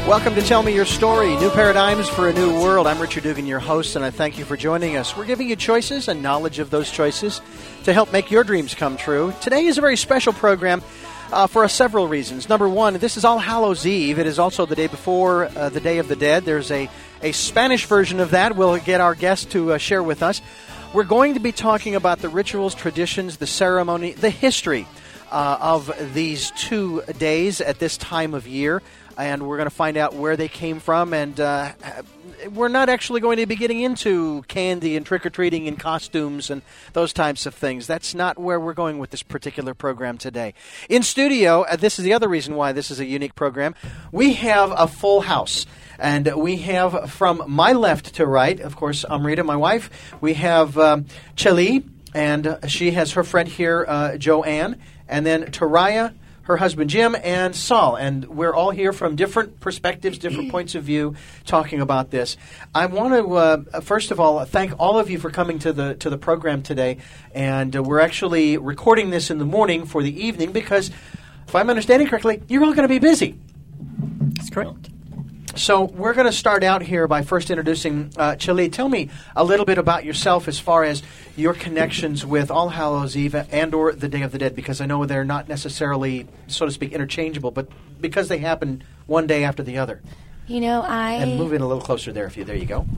Welcome to Tell Me Your Story, New Paradigms for a New World. I'm Richard Dugan, your host, and I thank you for joining us. We're giving you choices and knowledge of those choices to help make your dreams come true. Today is a very special program for several reasons. Number one, this is All Hallows Eve. It is also the day before the Day of the Dead. There's a Spanish version of that we'll get our guest to share with us. We're going to be talking about the rituals, traditions, the ceremony, the history of these 2 days at this time of year. And we're going to find out where they came from. And we're not actually going to be getting into candy and trick-or-treating and costumes and those types of things. That's not where we're going with this particular program today. In studio, this is the other reason why this is a unique program, we have a full house. And we have from my left to right, of course, Amrita, my wife. We have Cheli, and she has her friend here, Joanne. And then Taraya, her husband Jim, and Saul. And we're all here from different perspectives, different points of view, talking about this. I want to, first of all, thank all of you for coming to the program today. And we're actually recording this in the morning for the evening because, if I'm understanding correctly, you're all going to be busy. That's correct. So we're going to start out here by first introducing Cheli. Tell me a little bit about yourself as far as your connections with All Hallows Eve and or the Day of the Dead, because I know they're not necessarily, so to speak, interchangeable, but because they happen one day after the other. You know, And move in a little closer there, there you go.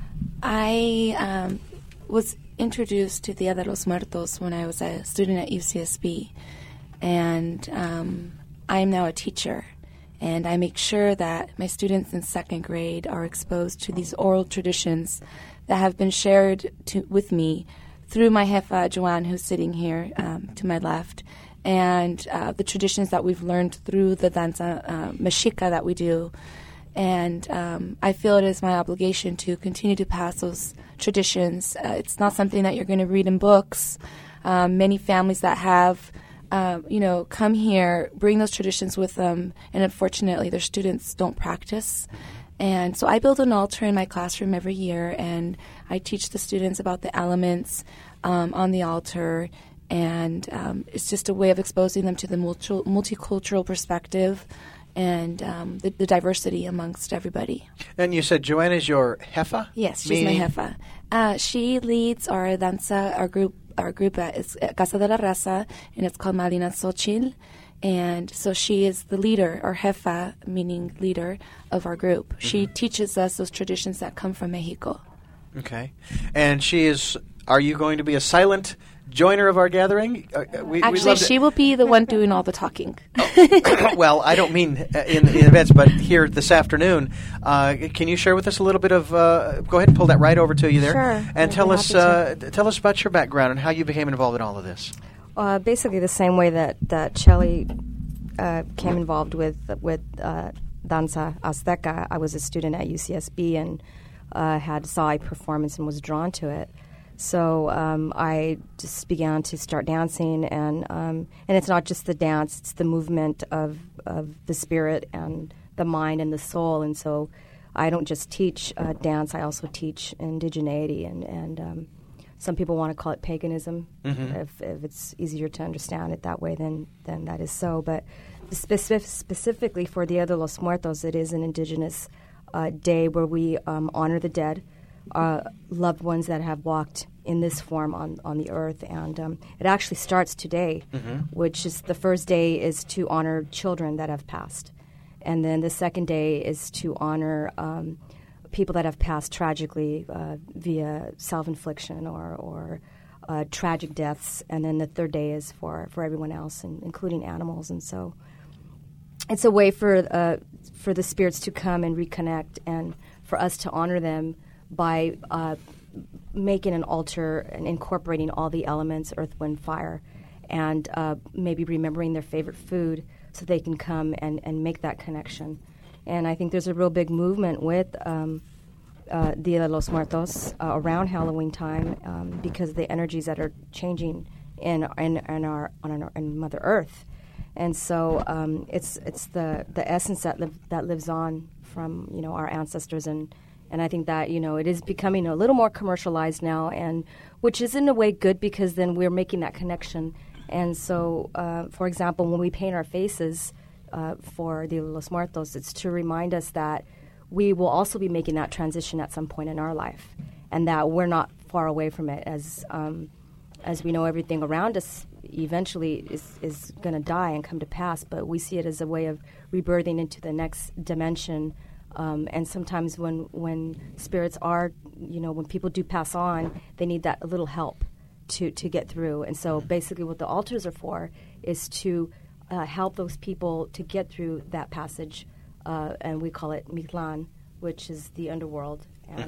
I was introduced to Dia de los Muertos when I was a student at UCSB, and I'm now a teacher. And I make sure that my students in second grade are exposed to these oral traditions that have been shared with me through my jefa, Joanne, who's sitting here to my left, and the traditions that we've learned through the danza mexica that we do. And I feel it is my obligation to continue to pass those traditions. It's not something that you're going to read in books. Many families that have come here, bring those traditions with them, and unfortunately their students don't practice. And so I build an altar in my classroom every year, and I teach the students about the elements on the altar, and it's just a way of exposing them to the multicultural perspective and the diversity amongst everybody. And you said Joanne is your jefa? Yes, she's my jefa. She leads our danza, our group is Casa de la Raza, and it's called Malina Xochitl. And so she is the leader, or jefa, meaning leader, of our group. Mm-hmm. She teaches us those traditions that come from Mexico. Okay. And are you going to be a silent joiner of our gathring? Actually, she will be the one doing all the talking. Well, I don't mean in events, but here this afternoon. Can you share with us a little bit of? Go ahead and pull that right over to you there, sure. And tell us about your background and how you became involved in all of this. Basically, the same way that Cheli came involved with danza azteca. I was a student at UCSB and saw a performance and was drawn to it. So I just began to start dancing, and it's not just the dance; it's the movement of the spirit and the mind and the soul. And so I don't just teach dance; I also teach indigeneity, and some people want to call it paganism. Mm-hmm. If it's easier to understand it that way, then that is so. But specifically for Dia de los Muertos, it is an indigenous day where we honor the dead. Loved ones that have walked in this form on the earth, and it actually starts today, mm-hmm. which is the first day is to honor children that have passed, and then the second day is to honor people that have passed tragically via self-infliction or tragic deaths, and then the third day is for everyone else, including animals. And so it's a way for the spirits to come and reconnect, and for us to honor them by making an altar and incorporating all the elements, earth, wind, fire, and maybe remembering their favorite food so they can come and make that connection. And I think there's a real big movement with Dia de los Muertos around Halloween time because of the energies that are changing in Mother Earth. And so it's the essence that lives on from our ancestors, and I think that it is becoming a little more commercialized now, and which is in a way good because then we're making that connection. And so, for example, when we paint our faces, for Dia de los Muertos. It's to remind us that we will also be making that transition at some point in our life, and that we're not far away from it. As we know, everything around us eventually is going to die and come to pass, but we see it as a way of rebirthing into the next dimension. And sometimes when spirits are, when people do pass on, they need that little help to get through. And so basically what the altars are for is to help those people to get through that passage, and we call it Mictlan, which is the underworld.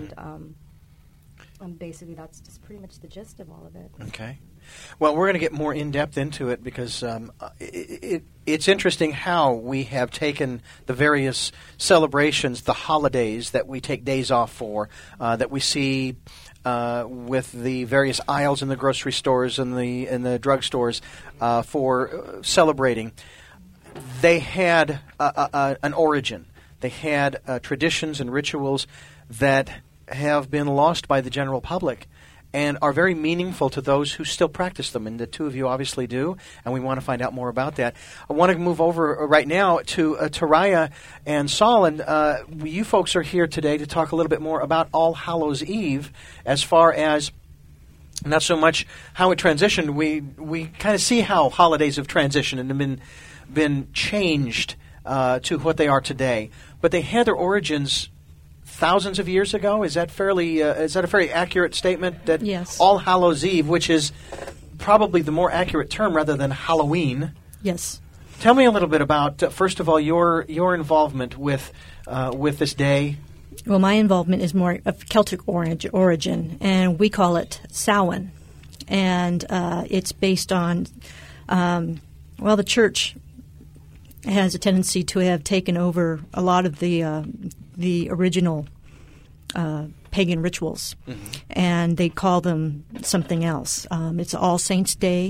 And basically that's just pretty much the gist of all of it. Okay. Well, we're going to get more in-depth into it because it's interesting how we have taken the various celebrations, the holidays that we take days off for, that we see with the various aisles in the grocery stores and the drugstores for celebrating. They had an origin. They had traditions and rituals that have been lost by the general public and are very meaningful to those who still practice them. And the two of you obviously do, and we want to find out more about that. I want to move over right now to Taraya and Saul, and you folks are here today to talk a little bit more about All Hallows Eve, as far as not so much how it transitioned. We kind of see how holidays have transitioned and have been changed to what they are today. But they had their origins thousands of years ago. Is that a fairly accurate statement? That yes. All Hallows Eve, which is probably the more accurate term rather than Halloween. Yes. Tell me a little bit about first of all your involvement with this day. Well, my involvement is more of Celtic origin, and we call it Samhain, and it's based on the church has a tendency to have taken over a lot of the original pagan rituals, and they call them something else. It's All Saints' Day,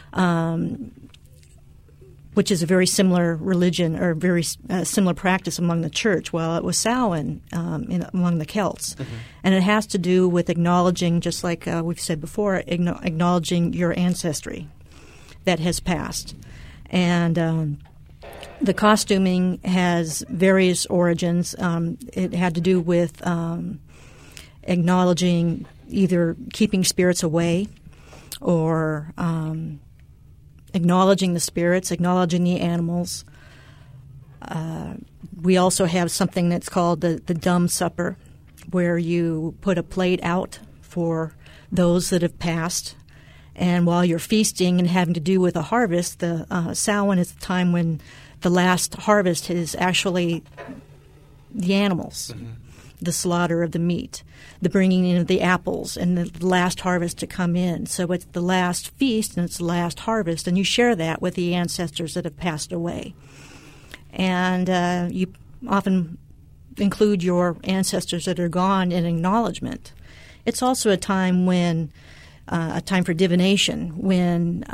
which is a very similar religion or very similar practice among the church. Well, it was Samhain among the Celts, and it has to do with acknowledging, just like we've said before, acknowledging your ancestry that has passed. And the costuming has various origins. It had to do with acknowledging either keeping spirits away or acknowledging the spirits, acknowledging the animals. We also have something that's called the dumb supper, where you put a plate out for those that have passed. And while you're feasting and having to do with a harvest, the Samhain is the time when the last harvest is actually the animals, the slaughter of the meat, the bringing in of the apples, and the last harvest to come in. So it's the last feast and it's the last harvest, and you share that with the ancestors that have passed away. And you often include your ancestors that are gone in acknowledgement. It's also a time when a time for divination, when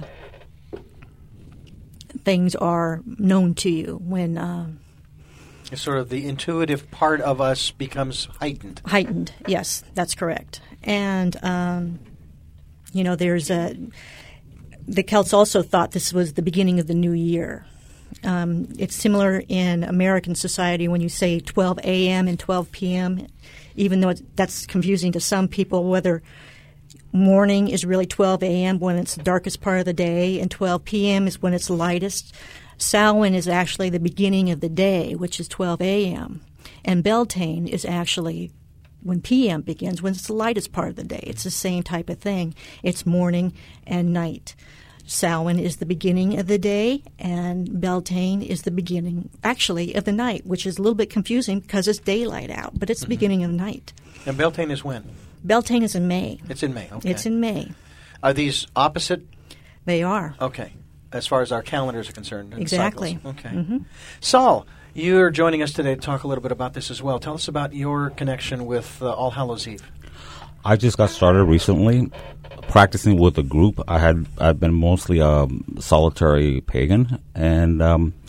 things are known to you, when sort of the intuitive part of us becomes heightened. Heightened, yes, that's correct. And there's the Celts also thought this was the beginning of the new year. It's similar in American society when you say 12 a.m. and 12 p.m., even though that's confusing to some people, whether morning is really 12 a.m. when it's the darkest part of the day, and 12 p.m. is when it's lightest. Samhain is actually the beginning of the day, which is 12 a.m. And Beltane is actually when p.m. begins, when it's the lightest part of the day. It's the same type of thing. It's morning and night. Samhain is the beginning of the day, and Beltane is the beginning, actually, of the night, which is a little bit confusing because it's daylight out, but it's the beginning of night. And Beltane is when? Beltane is in May. It's in May, okay. It's in May. Are these opposite? They are. Okay, as far as our calendars are concerned. Exactly. Cycles. Okay. Saul, you're joining us today to talk a little bit about this as well. Tell us about your connection with All Hallows Eve. I just got started recently practicing with a group. I've been mostly a solitary pagan, and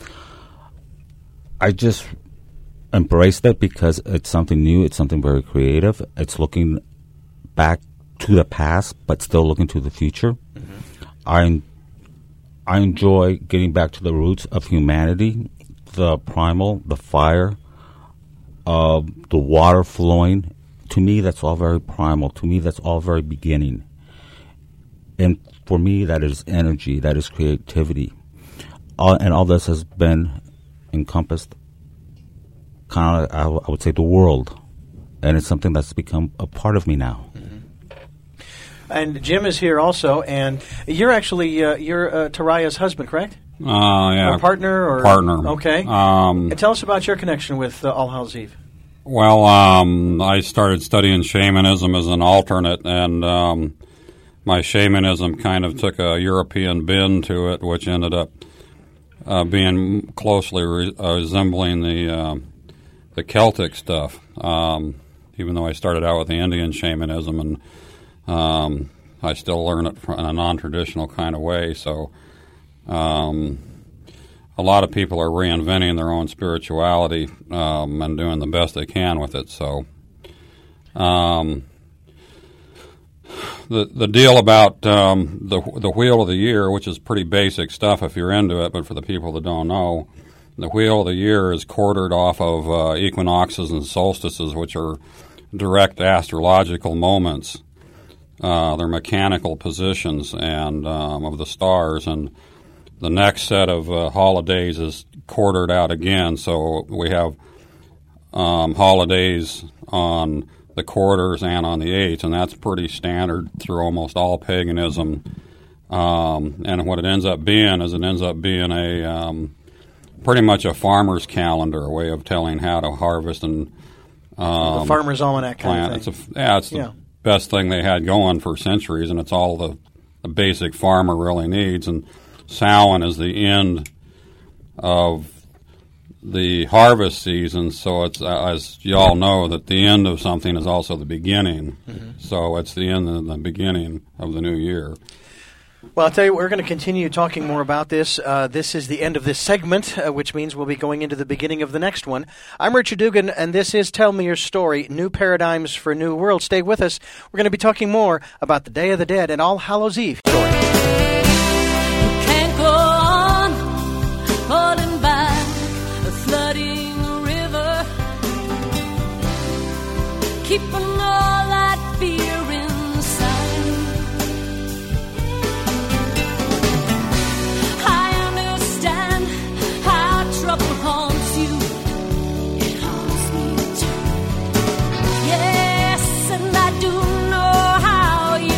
I just embraced it because it's something new. It's something very creative. It's looking back to the past, but still looking to the future. I I enjoy getting back to the roots of humanity, the primal, the fire, the water flowing. To me, that's all very primal. To me, that's all very beginning. And for me, that is energy, that is creativity. And all this has been encompassed, kind of, I would say, the world. And it's something that's become a part of me now. And Jim is here also, and you're actually you're Taraya's husband, correct? Yeah. Or partner? Or partner. Okay. And tell us about your connection with All Hallows Eve. Well, I started studying shamanism as an alternate, and my shamanism kind of took a European bend to it, which ended up being closely resembling the Celtic stuff. Even though I started out with the Indian shamanism, and I still learn it in a non-traditional kind of way. So a lot of people are reinventing their own spirituality and doing the best they can with it. So the deal about the Wheel of the Year, which is pretty basic stuff if you're into it, but for the people that don't know, the Wheel of the Year is quartered off of equinoxes and solstices, which are direct astrological moments. They're mechanical positions and of the stars, and the next set of holidays is quartered out again. So we have holidays on the quarters and on the eights, and that's pretty standard through almost all paganism. And what it ends up being is a pretty much a farmer's calendar, a way of telling how to harvest and the Farmer's Almanac kind of thing. It's the best thing they had going for centuries, and it's all the basic farmer really needs. And Samhain is the end of the harvest season, so it's, as you all know, that the end of something is also the beginning. Mm-hmm. So it's the end and the beginning of the new year. Well, I'll tell you, we're going to continue talking more about this. This is the end of this segment, which means we'll be going into the beginning of the next one. I'm Richard Dugan, and this is Tell Me Your Story, New Paradigms for a New World. Stay with us. We're going to be talking more about the Day of the Dead and All Hallows Eve. Can't go on holding back a flooding river, keeping all that fear inside. I understand how trouble haunts you. It haunts me too. Yes, and I do know how you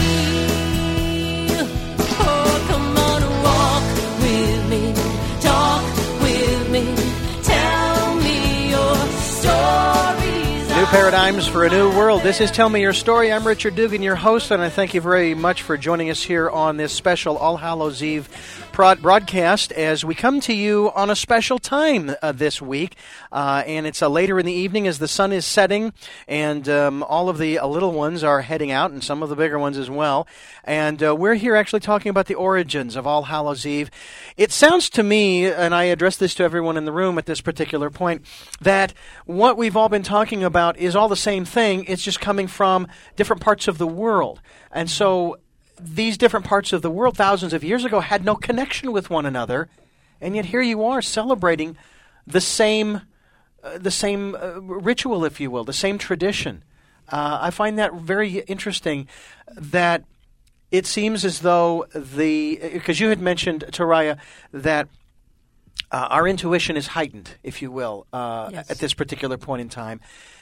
feel. Oh, come on, walk with me, talk with me, tell me your stories. New Paradigms for a New World. This is Tell Me Your Story. I'm Richard Dugan, your host, and I thank you very much for joining us here on this special All Hallows Eve broadcast as we come to you on a special time this week. And it's later in the evening as the sun is setting, and all of the little ones are heading out, and some of the bigger ones as well. And we're here actually talking about the origins of All Hallows Eve. It sounds to me, and I address this to everyone in the room at this particular point, that what we've all been talking about is all the same thing. It's just coming from different parts of the world. And so these different parts of the world thousands of years ago had no connection with one another, and yet here you are celebrating the same ritual, if you will, the same tradition. I find that very interesting, that it seems as though because you had mentioned, Taraya, that our intuition is heightened, if you will, Yes. at this particular point in time.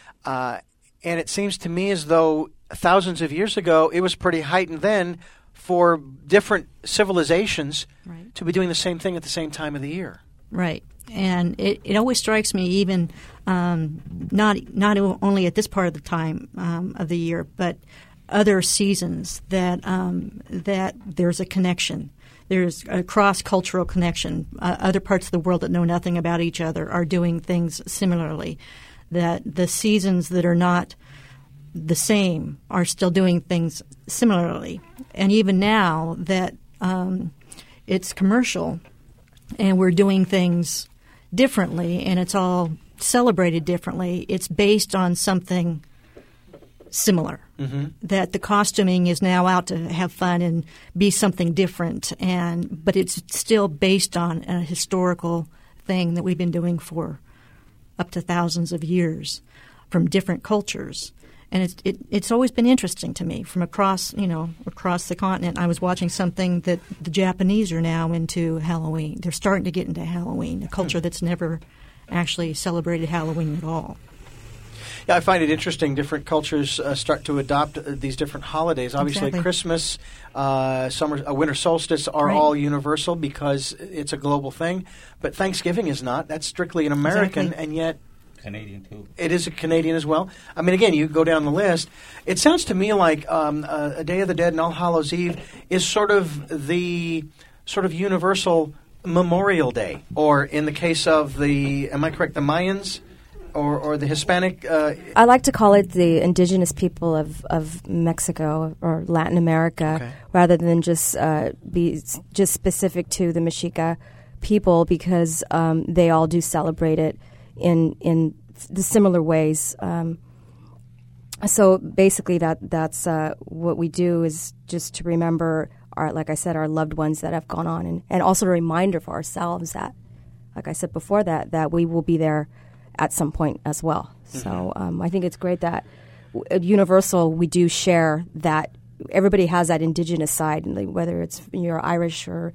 And it seems to me as though thousands of years ago, it was pretty heightened then for different civilizations Right. to be doing the same thing at the same time of the year. Right. And it always strikes me, even not only at this part of the time of the year, but other seasons, that there's a connection. There's a cross-cultural connection. Other parts of the world that know nothing about each other are doing things similarly. That the seasons that are not the same are still doing things similarly. And even now that it's commercial and we're doing things differently and it's all celebrated differently, it's based on something similar. That the costuming is now out to have fun and be something different, but it's still based on a historical thing that we've been doing for up to thousands of years from different cultures. And it's always been interesting to me from across the continent. I was watching something that the Japanese are now into Halloween. They're starting to get into Halloween, a culture that's never actually celebrated Halloween at all. Yeah, I find it interesting. Different cultures start to adopt these different holidays. Obviously, Exactly. Christmas, winter solstice are Right. all universal because it's a global thing. But Thanksgiving is not. That's strictly an American, Exactly. and yet Canadian too. it is a Canadian as well. I mean, again, you go down the list. It sounds to me like a Day of the Dead and All Hallows Eve is sort of the universal Memorial Day, or in the case of the Mayans, or the Hispanic. I like to call it the indigenous people of Mexico or Latin America, Okay. rather than just be just specific to the Mexica people, because they all do celebrate it in the similar ways. So basically, that's what we do is just to remember like I said, our loved ones that have gone on, and also a reminder for ourselves that, like I said before, that we will be there at some point as well. So I think it's great that at Universal we do share that. Everybody has that indigenous side, like whether it's you're Irish or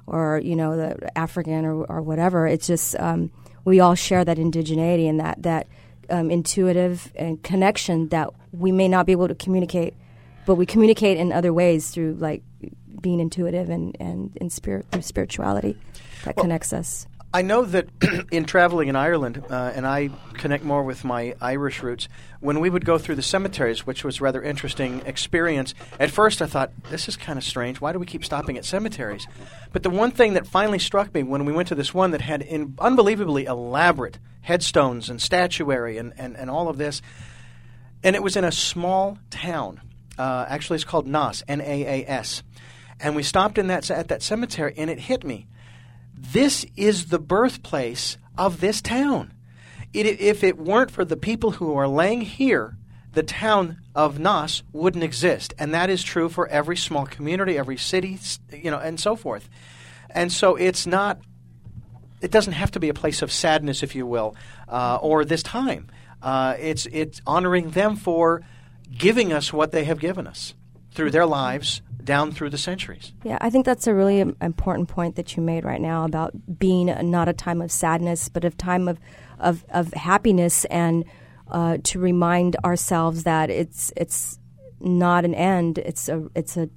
the African or whatever. It's just we all share that indigeneity and that intuitive and connection that we may not be able to communicate, but we communicate in other ways through like being intuitive and in spirit, through spirituality that connects us. I know that in traveling in Ireland, and I connect more with my Irish roots, when we would go through the cemeteries, which was a rather interesting experience, at first I thought, this is kind of strange. Why do we keep stopping at cemeteries? But the one thing that finally struck me when we went to this one that had unbelievably elaborate headstones and statuary and all of this, and it was in a small town. Actually, it's called Naas, Naas. And we stopped at that cemetery, and it hit me. This is the birthplace of this town. If it weren't for the people who are laying here, the town of Naas wouldn't exist. And that is true for every small community, every city, and so forth. And so it doesn't have to be a place of sadness, if you will, or this time. It's honoring them for giving us what they have given us through their lives down through the centuries. Yeah, I think that's a really important point that you made right now about being not a time of sadness, but a time of happiness, and to remind ourselves that it's not an end. It's a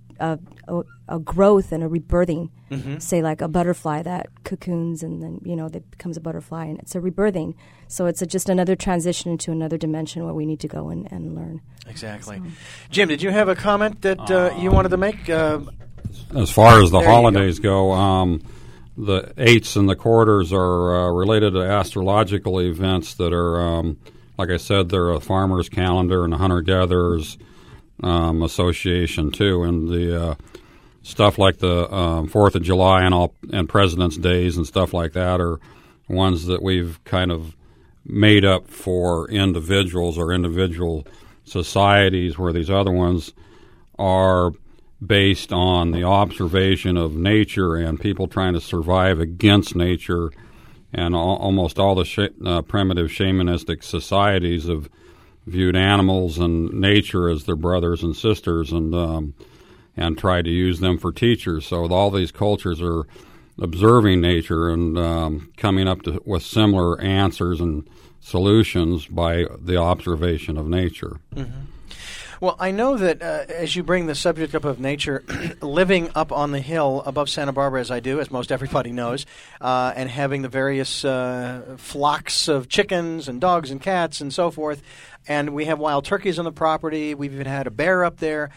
growth and a rebirthing. Mm-hmm. Say like a butterfly that cocoons and then that becomes a butterfly, and it's a rebirthing. So it's just another transition into another dimension where we need to go and learn. Exactly. So. Jim, did you have a comment that you wanted to make? As far as the holidays go, the eights and the quarters are related to astrological events that are, like I said, they're a farmer's calendar and a hunter-gatherer's association too, and the stuff like the 4th of July and President's Days and stuff like that are ones that we've kind of made up for individuals or individual societies, where these other ones are based on the observation of nature and people trying to survive against nature. And almost all the primitive shamanistic societies have viewed animals and nature as their brothers and sisters, and try to use them for teachers. So all these cultures are observing nature and coming up with similar answers and solutions by the observation of nature. Mm-hmm. Well, I know that as you bring the subject up of nature, living up on the hill above Santa Barbara, as I do, as most everybody knows, and having the various flocks of chickens and dogs and cats and so forth, and we have wild turkeys on the property. We've even had a bear up there.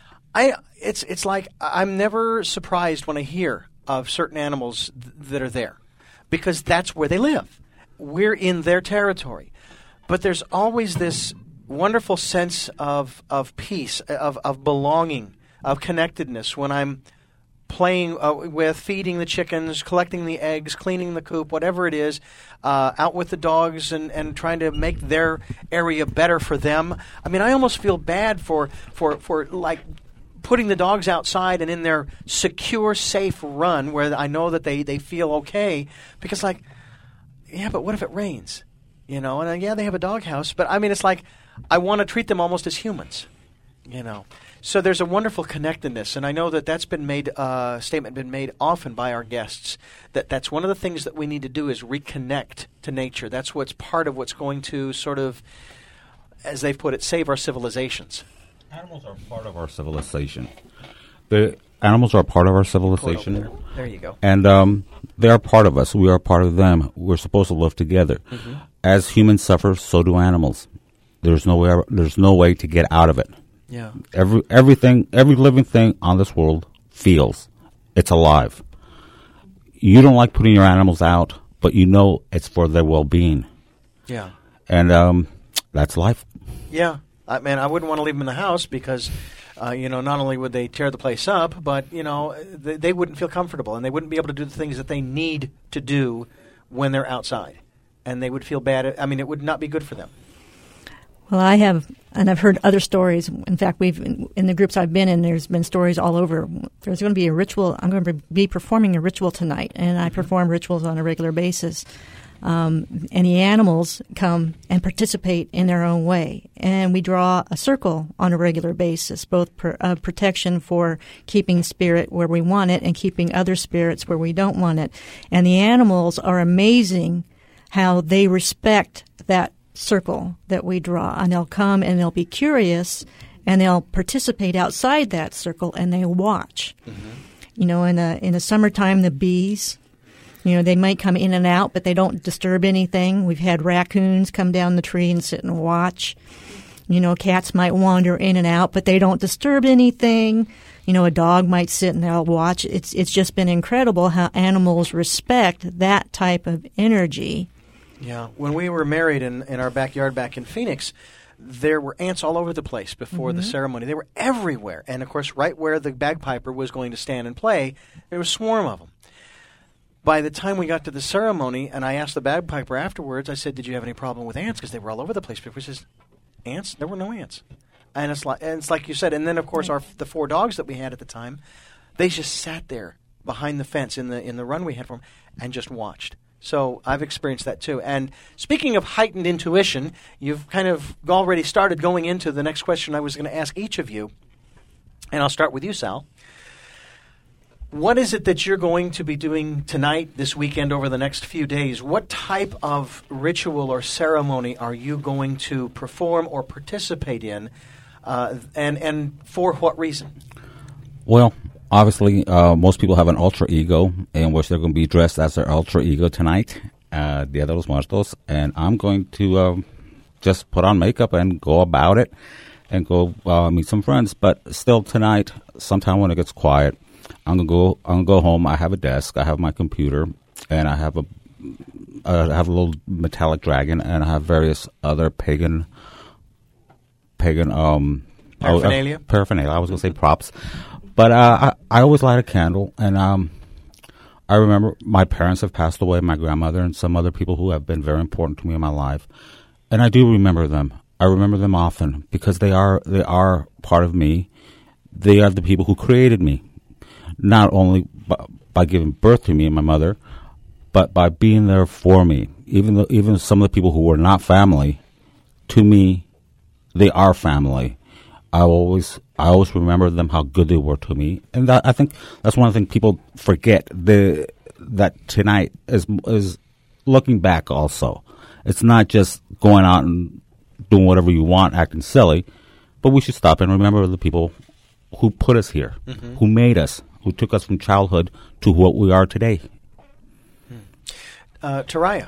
It's like I'm never surprised when I hear of certain animals that are there, because that's where they live. We're in their territory. But there's always this wonderful sense of peace, of belonging, of connectedness when I'm playing with, feeding the chickens, collecting the eggs, cleaning the coop, whatever it is, out with the dogs and trying to make their area better for them. I mean, I almost feel bad for like putting the dogs outside and in their secure, safe run where I know that they feel okay, because like, yeah, but what if it rains? You know, and yeah, they have a doghouse, but I mean, it's like I want to treat them almost as humans, you know. So there's a wonderful connectedness, and I know that that's been made, statement been made often by our guests, that's one of the things that we need to do is reconnect to nature. That's what's part of what's going to sort of, as they've put it, save our civilizations. Animals are part of our civilization. The animals are part of our civilization. There you go. And they are part of us. We are part of them. We're supposed to live together. Mm-hmm. As humans suffer, so do animals. There's no way to get out of it. Yeah. Every living thing on this world feels. It's alive. You don't like putting your animals out, but you know it's for their well-being. Yeah. And that's life. Yeah. I mean, I wouldn't want to leave them in the house because, not only would they tear the place up, but, they wouldn't feel comfortable and they wouldn't be able to do the things that they need to do when they're outside. And they would feel bad. I mean, it would not be good for them. Well, I've heard other stories. In fact, in the groups I've been in, there's been stories all over. There's going to be a ritual. I'm going to be performing a ritual tonight, and I perform rituals on a regular basis. And the animals come and participate in their own way. And we draw a circle on a regular basis, both protection for keeping spirit where we want it and keeping other spirits where we don't want it. And the animals are amazing how they respect that circle that we draw. And they'll come and they'll be curious and they'll participate outside that circle and they watch. Mm-hmm. In the summertime, the bees, they might come in and out, but they don't disturb anything. We've had raccoons come down the tree and sit and watch. Cats might wander in and out, but they don't disturb anything. A dog might sit and they'll watch. It's just been incredible how animals respect that type of energy. Yeah. When we were married in our backyard back in Phoenix, there were ants all over the place before the ceremony. They were everywhere. And, of course, right where the bagpiper was going to stand and play, there was a swarm of them. By the time we got to the ceremony, and I asked the bagpiper afterwards, I said, did you have any problem with ants? Because they were all over the place. He says, ants? There were no ants. And it's like you said. And then, of course, the 4 dogs that we had at the time, they just sat there behind the fence in the run we had for them and just watched. So I've experienced that too. And speaking of heightened intuition, you've kind of already started going into the next question I was going to ask each of you. And I'll start with you, Sal. What is it that you're going to be doing tonight, this weekend, over the next few days? What type of ritual or ceremony are you going to perform or participate in, and for what reason? Well, obviously, most people have an alter ego in which they're going to be dressed as their alter ego tonight, Dia de los Muertos, and I'm going to just put on makeup and go about it and go meet some friends. But still tonight, sometime when it gets quiet, I'm gonna go home. I have a desk, I have my computer, and I have a little metallic dragon, and I have various other pagan paraphernalia. I was gonna say props. But I always light a candle, and I remember my parents have passed away, my grandmother, and some other people who have been very important to me in my life. And I do remember them. I remember them often because they are part of me. They are the people who created me, not only by giving birth to me and my mother, but by being there for me. Even some of the people who were not family, to me, they are family. I always remember them, how good they were to me, and I think that's one of the things people forget. That tonight is looking back. Also, it's not just going out and doing whatever you want, acting silly, but we should stop and remember the people who put us here, who made us, who took us from childhood to what we are today. Taraya,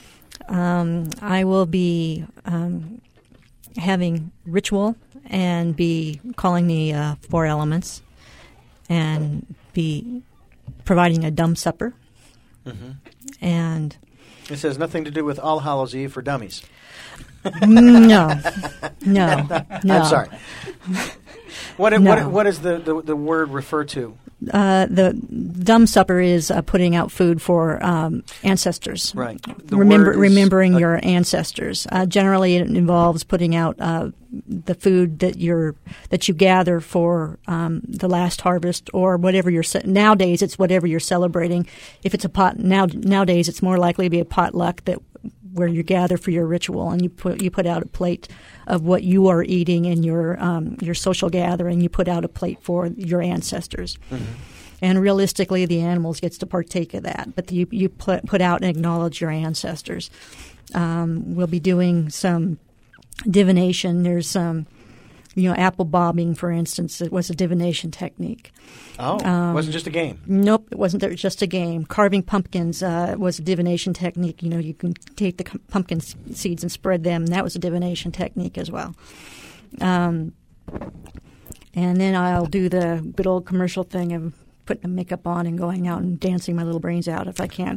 I will be having ritual and be calling the 4 elements and be providing a dumb supper. And this has nothing to do with All Hallows Eve for dummies. No. I'm sorry. What does the word refer to? The Dham supper is putting out food for ancestors. Right. The word is- remembering your ancestors. Generally, it involves putting out the food that you gather for the last harvest or whatever nowadays it's whatever you're celebrating. If it's nowadays it's more likely to be a potluck where you gather for your ritual, and you put out a plate of what you are eating in your social gathering. You put out a plate for your ancestors. Mm-hmm. And realistically, the animals gets to partake of that, but you put out and acknowledge your ancestors. We'll be doing some divination. There's some, apple bobbing, for instance. It was a divination technique. Oh, it wasn't just a game. Nope, it wasn't just a game. Carving pumpkins was a divination technique. You can take the pumpkin seeds and spread them. That was a divination technique as well. And then I'll do the good old commercial thing of putting the makeup on and going out and dancing my little brains out if I can.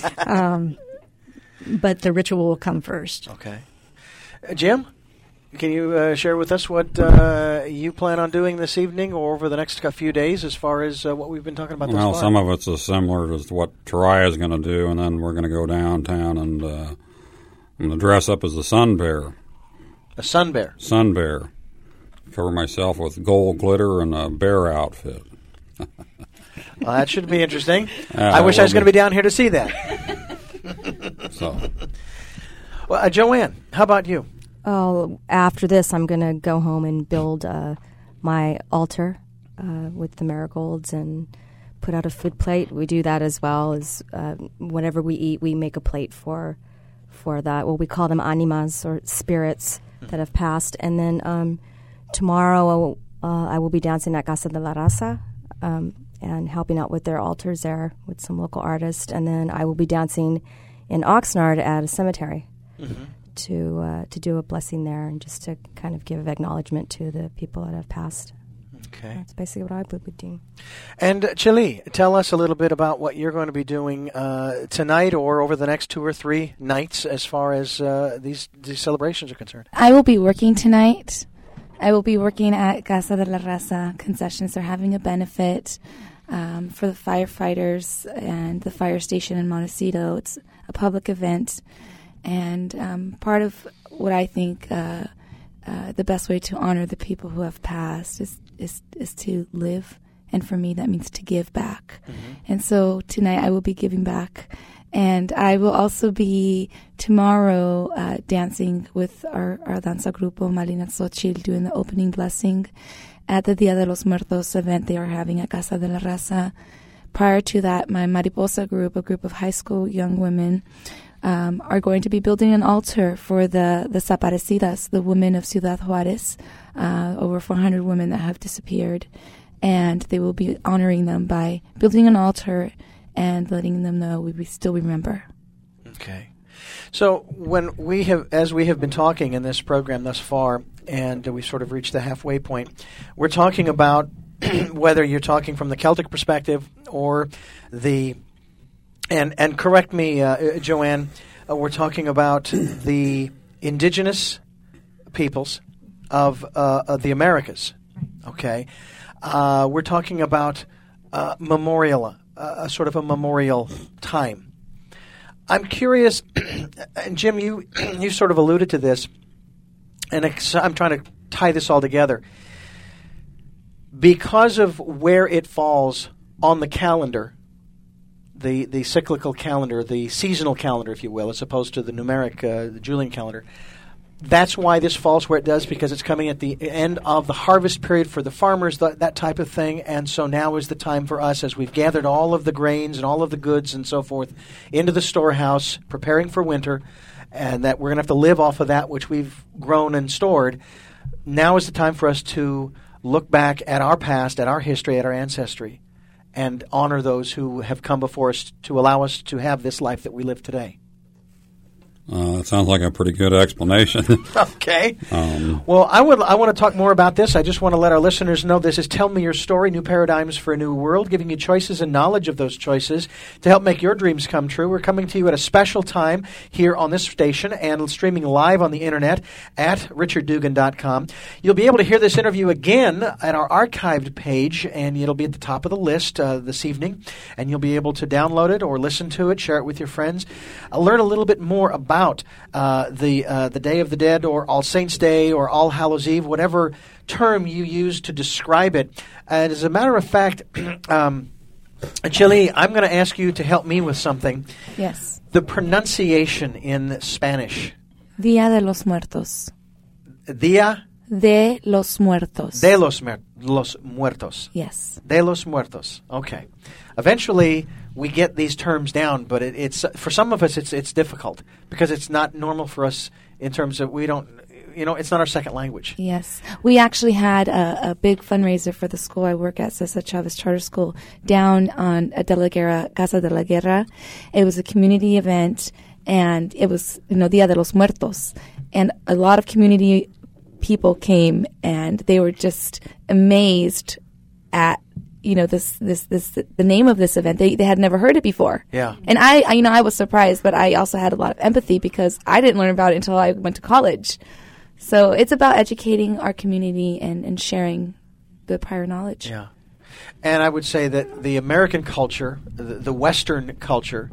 But the ritual will come first. Okay. Jim, can you share with us what you plan on doing this evening or over the next few days as far as what we've been talking about thus far? Well, some of it's similar to what Tariah is going to do, and then we're going to go downtown and I'm going to dress up as a sun bear. A sun bear? Sun bear. Cover myself with gold glitter and a bear outfit. Well, that should be interesting. I wish I was going to be down here to see that. Well, Joanne, how about you? Oh, after this, I'm going to go home and build my altar with the marigolds and put out a food plate. We do that as well as whenever we eat, we make a plate for that. Well, we call them animas or spirits that have passed. And then tomorrow I will be dancing at Casa de la Raza and helping out with their altars there with some local artists. And then I will be dancing in Oxnard at a cemetery. Mm-hmm. To do a blessing there and just to kind of give acknowledgement to the people that have passed. Okay. That's basically what I would be doing. And Chile, tell us a little bit about what you're going to be doing tonight or over the next 2 or 3 nights as far as these celebrations are concerned. I will be working tonight. I will be working at Casa de la Raza concessions. They're having a benefit for the firefighters and the fire station in Montecito. It's a public event. And part of what I think the best way to honor the people who have passed is to live, and for me that means to give back. Mm-hmm. And so tonight I will be giving back, and I will also be tomorrow dancing with our danza grupo Malina Xochitl, doing the opening blessing at the Dia de los Muertos event they are having at Casa de la Raza. Prior to that, my Mariposa group, a group of high school young women, are going to be building an altar for the desaparecidas, the women of Ciudad Juarez, over 400 women that have disappeared. And they will be honoring them by building an altar and letting them know we still remember. Okay. So as we have been talking in this program thus far, and we sort of reached the halfway point, we're talking about whether you're talking from the Celtic perspective or the And correct me, Joanne, we're talking about the indigenous peoples of the Americas, okay? We're talking about sort of a memorial time. I'm curious, and Jim, you sort of alluded to this, and I'm trying to tie this all together. Because of where it falls on the calendar, the cyclical calendar, the seasonal calendar, if you will, as opposed to the numeric, the Julian calendar. That's why this falls where it does, because it's coming at the end of the harvest period for the farmers, that type of thing. And so now is the time for us, as we've gathered all of the grains and all of the goods and so forth into the storehouse, preparing for winter, and that we're going to have to live off of that which we've grown and stored. Now is the time for us to look back at our past, at our history, at our ancestry, and honor those who have come before us to allow us to have this life that we live today. That sounds like a pretty good explanation. Okay. Well, I want to talk more about this. I just want to let our listeners know this is Tell Me Your Story, New Paradigms for a New World, giving you choices and knowledge of those choices to help make your dreams come true. We're coming to you at a special time here on this station and streaming live on the internet at richarddugan.com. You'll be able to hear this interview again at our archived page, and it'll be at the top of the list this evening, and you'll be able to download it or listen to it, share it with your friends, learn a little bit more about the Day of the Dead or All Saints' Day or All Hallows' Eve, whatever term you use to describe it. And as a matter of fact, Chile, I'm going to ask you to help me with something. Yes. The pronunciation in Spanish. Día de los Muertos. Día De los Muertos. de los Muertos. Yes. De los Muertos. Okay. Eventually, we get these terms down, but it's for some of us, it's difficult because it's not normal for us in terms of we don't, it's not our second language. Yes. We actually had a big fundraiser for the school I work at, Cesar Chavez Charter School, down on De la Guerra, Casa de la Guerra. It was a community event, and it was, Dia de los Muertos. And a lot of community people came, and they were just amazed at the name of this event. They had never heard it before. Yeah. And I was surprised, but I also had a lot of empathy because I didn't learn about it until I went to college. So it's about educating our community and sharing the prior knowledge. Yeah. And I would say that the American culture, the Western culture,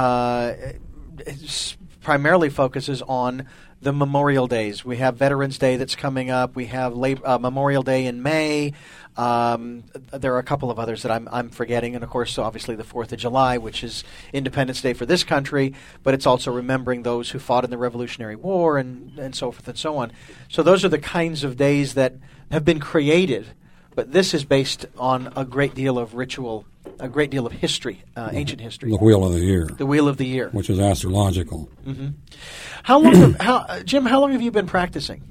primarily focuses on the Memorial Days. We have Veterans Day that's coming up. We have Memorial Day in May. There are a couple of others that I'm forgetting, and of course, obviously, the 4th of July, which is Independence Day for this country, but it's also remembering those who fought in the Revolutionary War and so forth and so on. So those are the kinds of days that have been created, but this is based on a great deal of ritual, a great deal of history, ancient history. The Wheel of the Year. The Wheel of the Year. Which is astrological. Mm-hmm. How long, Jim, how long have you been practicing?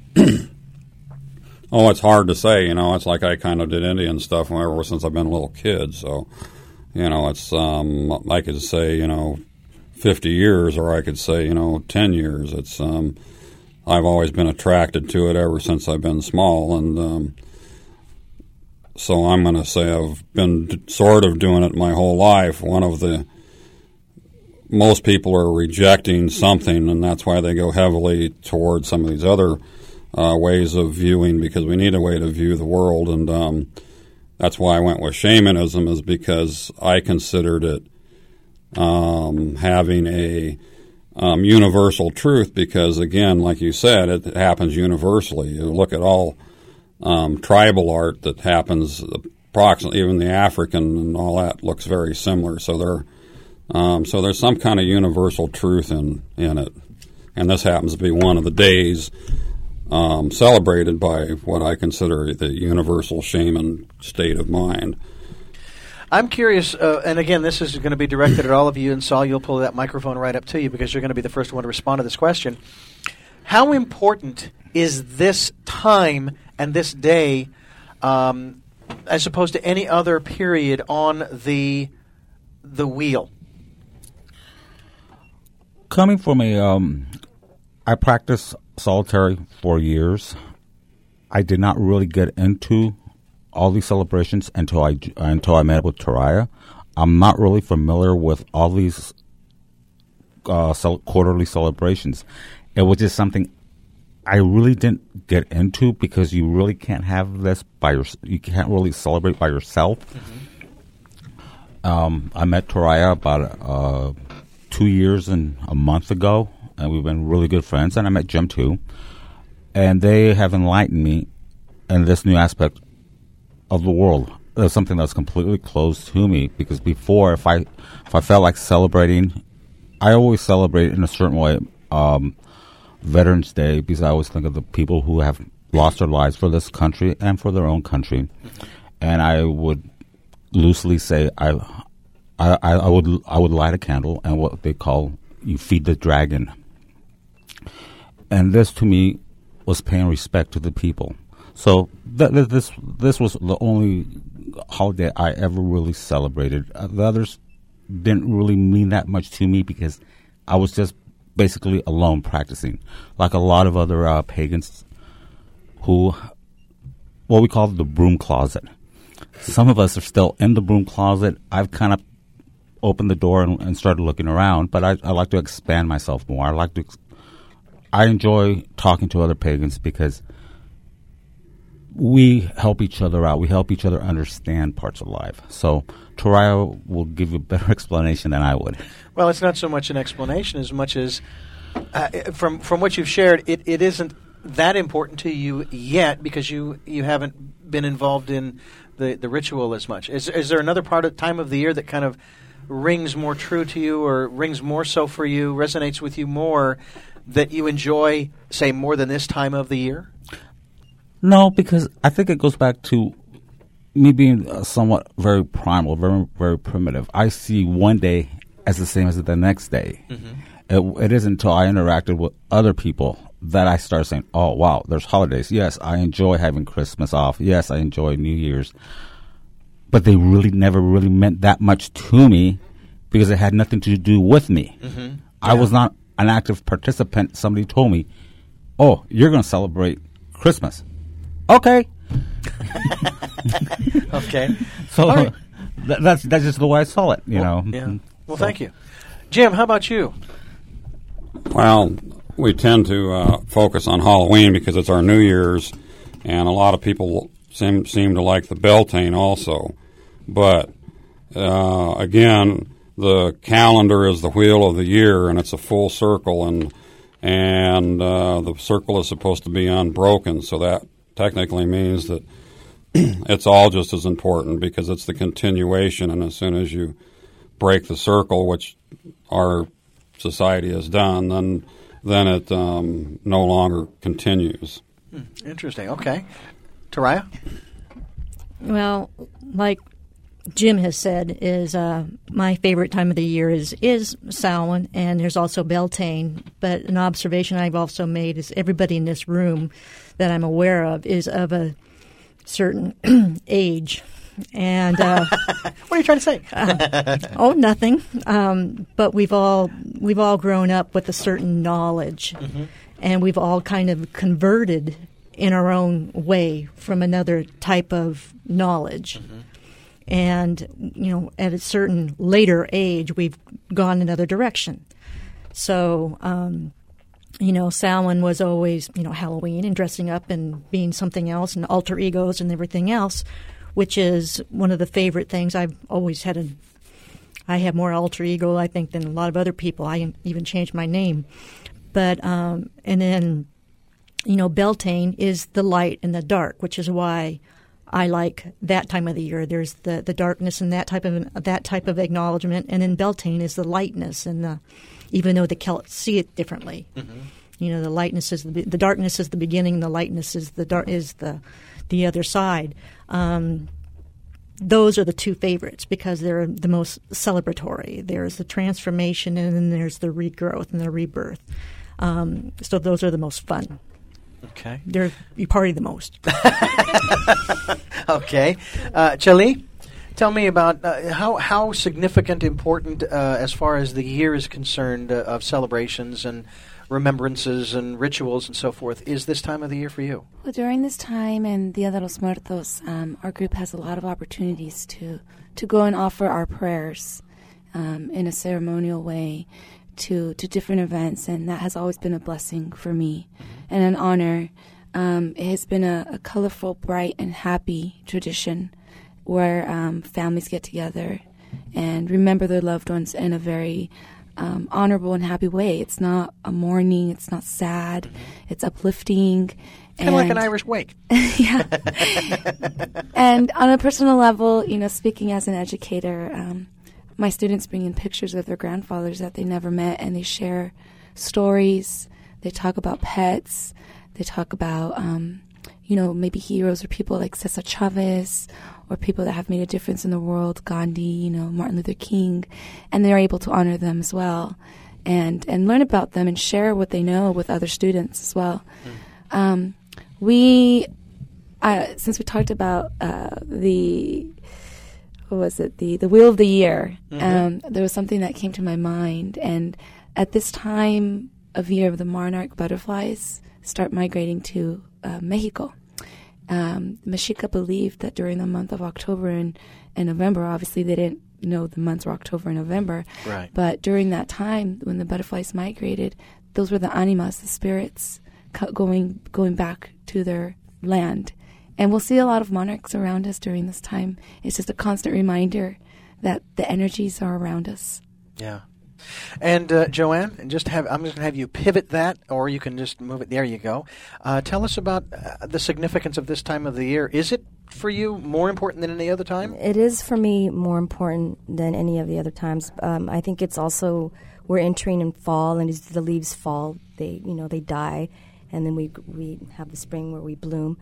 Oh, it's hard to say. It's like I kind of did Indian stuff ever since I've been a little kid. So, it's I could say 50 years, or I could say 10 years. It's I've always been attracted to it ever since I've been small, and so I'm going to say I've been sort of doing it my whole life. Most people are rejecting something, and that's why they go heavily towards some of these other ways of viewing, because we need a way to view the world, and that's why I went with shamanism, is because I considered it having a universal truth, because, again, like you said, it happens universally. You look at all tribal art that happens approximately, even the African and all that looks very similar. So there's some kind of universal truth in it, and this happens to be one of the days celebrated by what I consider the universal shaman state of mind. I'm curious, and again, this is going to be directed at all of you, and Saul, you'll pull that microphone right up to you because you're going to be the first one to respond to this question. How important is this time and this day as opposed to any other period on the wheel? Coming from I practiced solitary for years. I did not really get into all these celebrations until I met with Taraya. I'm not really familiar with all these quarterly celebrations. It was just something I really didn't get into because you really can't have this you can't really celebrate by yourself. Mm-hmm. I met Taraya about 2 years and a month ago, and we've been really good friends. And I met Jim too, and they have enlightened me in this new aspect of the world. There's something that's completely closed to me, because before, if I felt like celebrating, I always celebrate in a certain way. Veterans Day, because I always think of the people who have lost their lives for this country and for their own country, and I would loosely say I would light a candle and what they call you feed the dragon, and this to me was paying respect to the people. So this was the only holiday I ever really celebrated. The others didn't really mean that much to me because I was just basically alone practicing, like a lot of other pagans who, what we call the broom closet. Some of us are still in the broom closet. I've kind of opened the door and started looking around, but I like to expand myself more. I enjoy talking to other pagans because we help each other out. We help each other understand parts of life. So Toraya will give you a better explanation than I would. Well, it's not so much an explanation as much as from what you've shared, it isn't that important to you yet because you haven't been involved in the ritual as much. Is there another time of the year that kind of rings more true to you or rings more so for you, resonates with you more, that you enjoy, say, more than this time of the year? No, because I think it goes back to me being somewhat very primal, very, very primitive. I see one day as the same as the next day. Mm-hmm. It isn't until I interacted with other people that I started saying, oh, wow, there's holidays. Yes, I enjoy having Christmas off. Yes, I enjoy New Year's. But they really never really meant that much to me because it had nothing to do with me. Mm-hmm. Yeah. I was not an active participant. Somebody told me, oh, you're going to celebrate Christmas. Okay. Okay. So right. That's just the way I saw it, you know. Yeah. Well, thank you. Jim, how about you? Well, we tend to focus on Halloween because it's our New Year's, and a lot of people seem to like the Beltane also. But, again, the calendar is the wheel of the year, and it's a full circle, and the circle is supposed to be unbroken, so that technically means that it's all just as important because it's the continuation, and as soon as you break the circle, which our society has done, then it no longer continues. Interesting. Okay. Toraya? Well, like Jim has said, is my favorite time of the year is Samhain, and there's also Beltane. But an observation I've also made is everybody in this room that I'm aware of is of a certain age. And what are you trying to say? Nothing. But we've all grown up with a certain knowledge, mm-hmm. and we've all kind of converted in our own way from another type of knowledge. Mm-hmm. And, at a certain later age, we've gone another direction. So, Samhain was always, Halloween and dressing up and being something else and alter egos and everything else, which is one of the favorite things I've always had. I have more alter ego, I think, than a lot of other people. I even changed my name. But, and then, Beltane is the light and the dark, which is why I like that time of the year. There's the darkness and that type of acknowledgement, and then Beltane is the lightness, and even though the Celts see it differently, mm-hmm. The lightness is the darkness is the beginning, the lightness is the other side. Those are the two favorites because they're the most celebratory. There's the transformation, and then there's the regrowth and the rebirth. So those are the most fun. Okay. You party the most. Okay. Chali, tell me about how significant, important, as far as the year is concerned, of celebrations and remembrances and rituals and so forth, is this time of the year for you? Well, during this time and Dia de los Muertos, our group has a lot of opportunities to go and offer our prayers in a ceremonial way to different events, and that has always been a blessing for me and an honor. It has been a colorful, bright, and happy tradition where families get together and remember their loved ones in a very honorable and happy way. It's not a mourning, it's not sad, it's uplifting. Kind of like an Irish wake. Yeah. And on a personal level, speaking as an educator, my students bring in pictures of their grandfathers that they never met, and they share stories. They talk about pets. They talk about, maybe heroes or people like Cesar Chavez or people that have made a difference in the world, Gandhi, Martin Luther King, and they're able to honor them as well and learn about them and share what they know with other students as well. Since we talked about the Wheel of the Year, there was something that came to my mind, and at this time of year, the monarch butterflies start migrating to Mexico. Mexica believed that during the month of October and November, obviously they didn't know the months were October and November, Right. but during that time when the butterflies migrated, those were the animas, the spirits, going back to their land. And we'll see a lot of monarchs around us during this time. It's just a constant reminder that the energies are around us. Yeah. And Joanne, I'm just going to have you pivot that, or you can just move it. There you go. Tell us about the significance of this time of the year. Is it for you more important than any other time? It is for me more important than any of the other times. I think it's also we're entering in fall, and as the leaves fall, they die, and then we have the spring where we bloom.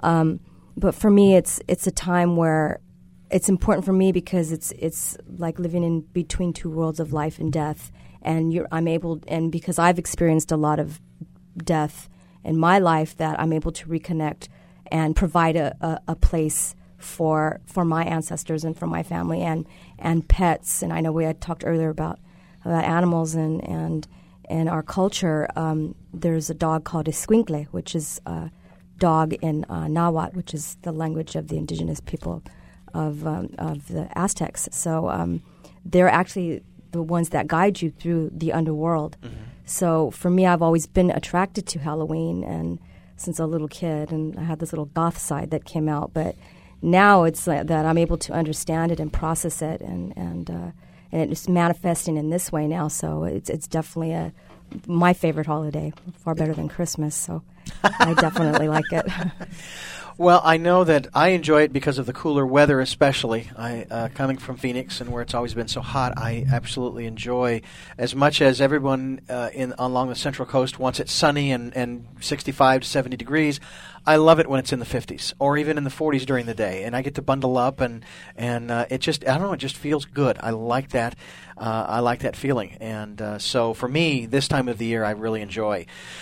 But for me, it's a time where it's important for me because it's like living in between two worlds of life and death, and and because I've experienced a lot of death in my life, that I'm able to reconnect and provide a place for my ancestors and for my family and pets. And I know we had talked earlier about animals and our culture. There's a dog called Escuincle, which is a dog in Nahuatl, which is the language of the indigenous people of the Aztecs. So they're actually the ones that guide you through the underworld. Mm-hmm. So for me, I've always been attracted to Halloween and since a little kid, and I had this little goth side that came out. But now it's that I'm able to understand it and process it, and it's manifesting in this way now. So it's definitely my favorite holiday, far better than Christmas. So I definitely like it. Well, I know that I enjoy it because of the cooler weather, especially. Coming from Phoenix and where it's always been so hot, I absolutely enjoy, as much as everyone along the Central Coast wants it sunny and 65 to 70 degrees. I love it when it's in the 50s or even in the 40s during the day, and I get to bundle up and it just, I don't know, it just feels good. I like that. I like that feeling, and so for me, this time of the year, I really enjoy.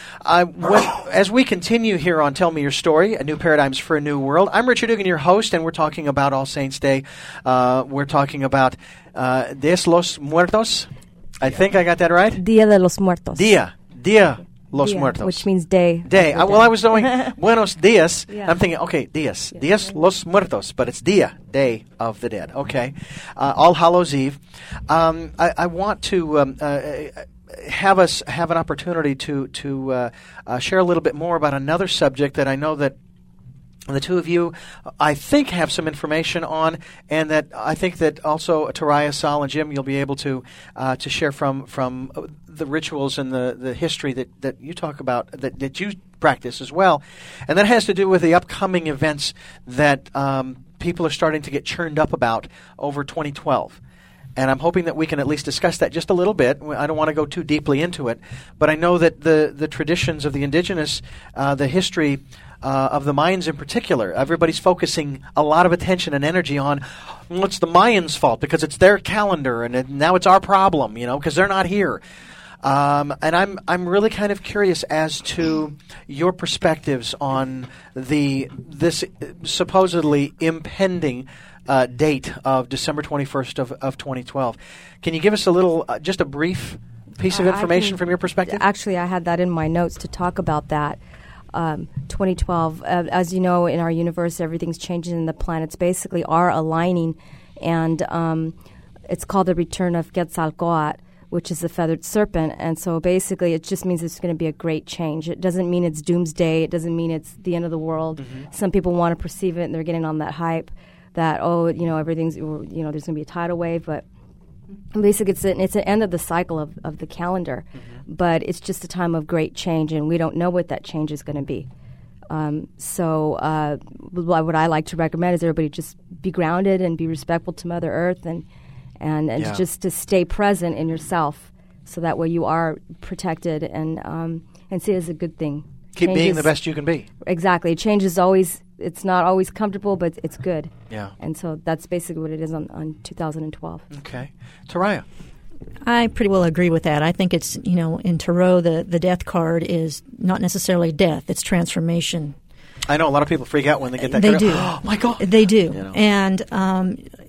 As we continue here on Tell Me Your Story, A New Paradigms for a New World, I'm Richard Dugan, your host, and we're talking about All Saints Day. We're talking about Días los Muertos. I think I got that right? Dia de los Muertos. Dia los Muertos. Which means day. Well, I was doing Buenos Dias. Yeah. I'm thinking, okay, Dias. Yeah. Dias los Muertos, but it's Dia, Day of the Dead. Okay. All Hallows Eve. I want to have us have an opportunity to share a little bit more about another subject that I know that the two of you, I think, have some information on, and that I think that also Taraya, Sal, and Jim, you'll be able to share from the rituals and the history that you talk about, that you practice as well. And that has to do with the upcoming events that people are starting to get churned up about over 2012. And I'm hoping that we can at least discuss that just a little bit. I don't want to go too deeply into it, but I know that the traditions of the indigenous, the history of the Mayans in particular, everybody's focusing a lot of attention and energy on, well, it's the Mayans' fault because it's their calendar, and now it's our problem, because they're not here. And I'm really kind of curious as to your perspectives on this supposedly impending date of December 21st of 2012. Can you give us a little, just a brief piece of information from your perspective? Actually, I had that in my notes to talk about that. 2012, as you know, in our universe, everything's changing and the planets basically are aligning, and it's called the return of Quetzalcoatl, which is the feathered serpent. And so basically it just means it's going to be a great change. It doesn't mean it's doomsday. It doesn't mean it's the end of the world. Mm-hmm. Some people want to perceive it, and they're getting on that hype that, everything's, there's going to be a tidal wave. But basically it's an end of the cycle of the calendar. Mm-hmm. But it's just a time of great change, and we don't know what that change is going to be. So what I like to recommend is everybody just be grounded and be respectful to Mother Earth, and just to stay present in yourself, so that way you are protected and see it as a good thing. Keep being the best you can be. Exactly. Change is always, it's not always comfortable, but it's good. Yeah. And so that's basically what it is on 2012. Okay. Taraya? I pretty well agree with that. I think it's, in Tarot, the death card is not necessarily death, it's transformation. I know a lot of people freak out when they get that They card. do. Oh, my God. They do. And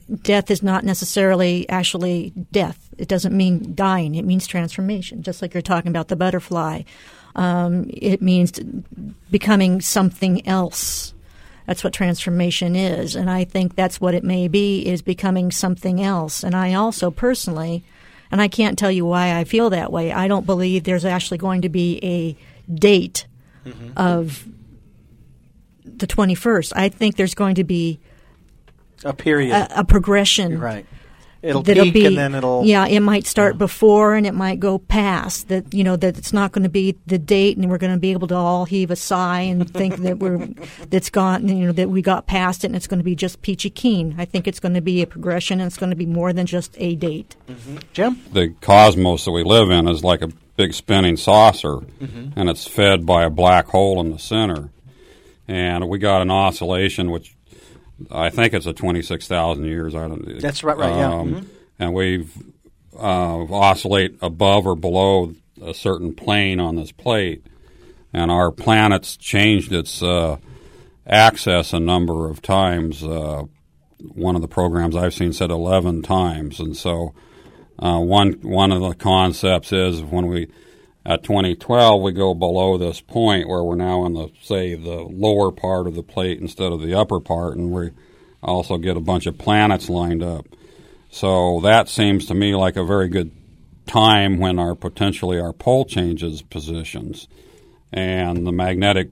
death is not necessarily actually death. It doesn't mean dying. It means transformation, just like you're talking about the butterfly. It means becoming something else. That's what transformation is. And I think that's what it may be, is becoming something else. And I also personally, and I can't tell you why I feel that way, I don't believe there's actually going to be a date of the 21st. I think there's going to be a period, a progression. Right. It'll peak and then it'll... Yeah, it might start before and it might go past. That that it's not going to be the date, and we're going to be able to all heave a sigh and think that's gone. That we got past it, and it's going to be just peachy keen. I think it's going to be a progression, and it's going to be more than just a date. Jim? The cosmos that we live in is like a big spinning saucer, and it's fed by a black hole in the center. And we got an oscillation, which I think it's 26,000 years. That's right. Yeah. And we've oscillate above or below a certain plane on this plate, and our planet's changed its axis a number of times. One of the programs I've seen said 11 times, and so one of the concepts is when we at 2012 we go below this point where we're now in the lower part of the plate instead of the upper part, and we also get a bunch of planets lined up. So that seems to me like a very good time when our pole changes positions, and the magnetic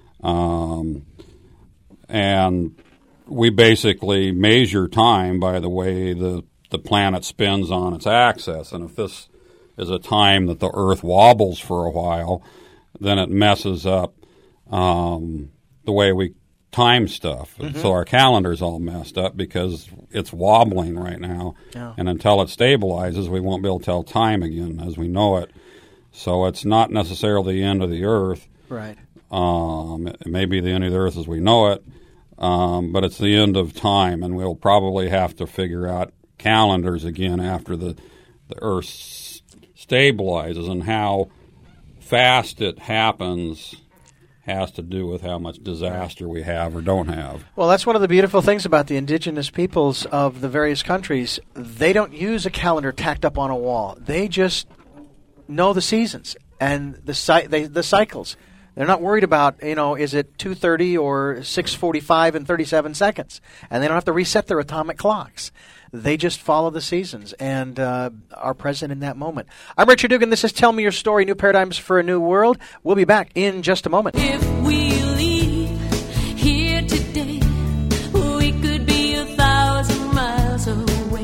and we basically measure time by the way the planet spins on its axis. And if this is a time that the Earth wobbles for a while, then it messes up the way we time stuff. So our calendar's all messed up because it's wobbling right now. Yeah. And until it stabilizes, we won't be able to tell time again as we know it. So it's not necessarily the end of the Earth. Right. It may be the end of the Earth as we know it, but it's the end of time, and we'll probably have to figure out calendars again after the Earth stabilizes, and how fast it happens has to do with how much disaster we have or don't have. Well, that's one of the beautiful things about the indigenous peoples of the various countries. They don't use a calendar tacked up on a wall. They just know the seasons and the cycles. They're not worried about, is it 2:30 or 6:45 and 37 seconds, and they don't have to reset their atomic clocks. They just follow the seasons and are present in that moment. I'm Richard Dugan. This is Tell Me Your Story, New Paradigms for a New World. We'll be back in just a moment. If we leave here today, we could be 1,000 miles away.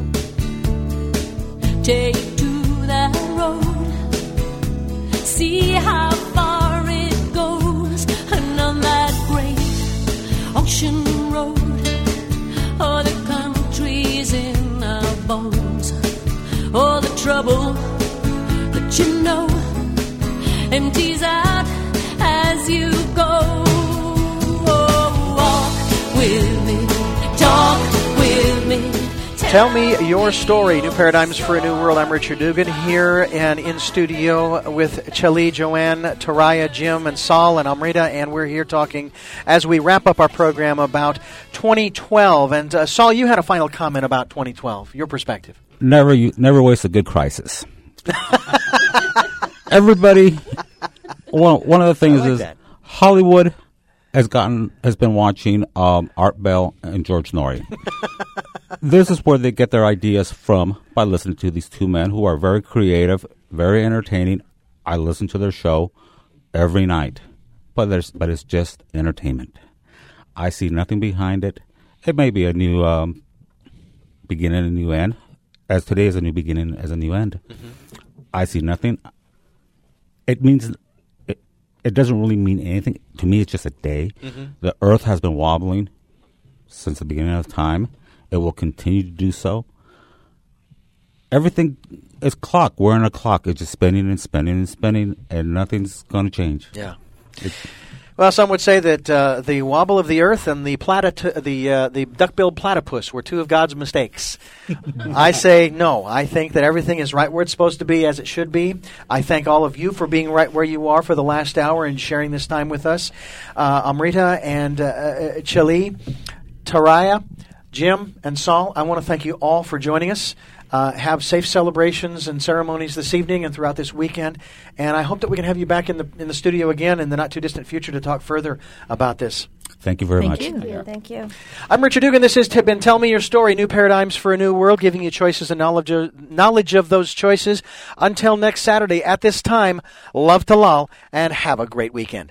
Take to that road, see how far it goes, and on that great ocean road, or the countries in our bones, or the trouble that you know empties out as you go. Walk with me, talk with me. Tell me your story, New Paradigms for a New World. I'm Richard Dugan here and in studio with Chali, Joanne, Taraya, Jim, and Saul, and Amrita, and we're here talking as we wrap up our program about 2012. And Saul, you had a final comment about 2012, your perspective. Never waste a good crisis. Everybody, one of the things is that Hollywood has been watching Art Bell and George Norrie. This is where they get their ideas from, by listening to these two men who are very creative, very entertaining. I listen to their show every night, but it's just entertainment. I see nothing behind it. It may be a new beginning, a new end, as today is a new beginning as a new end. I see nothing. It means it doesn't really mean anything. To me, it's just a day. The Earth has been wobbling since the beginning of time. It will continue to do so. Everything is clock. We're in a clock. It's just spinning and spinning and spinning, and nothing's going to change. Yeah. Well, some would say that the wobble of the Earth and the duck-billed platypus were two of God's mistakes. I say no. I think that everything is right where it's supposed to be, as it should be. I thank all of you for being right where you are for the last hour and sharing this time with us. Amrita and Chali, Taraya, Jim and Saul, I want to thank you all for joining us. Have safe celebrations and ceremonies this evening and throughout this weekend. And I hope that we can have you back in the studio again in the not-too-distant future to talk further about this. Thank you very much. Thank you. I'm Richard Dugan. This has been Tell Me Your Story, New Paradigms for a New World, giving you choices and knowledge of those choices. Until next Saturday at this time, love to lull, and have a great weekend.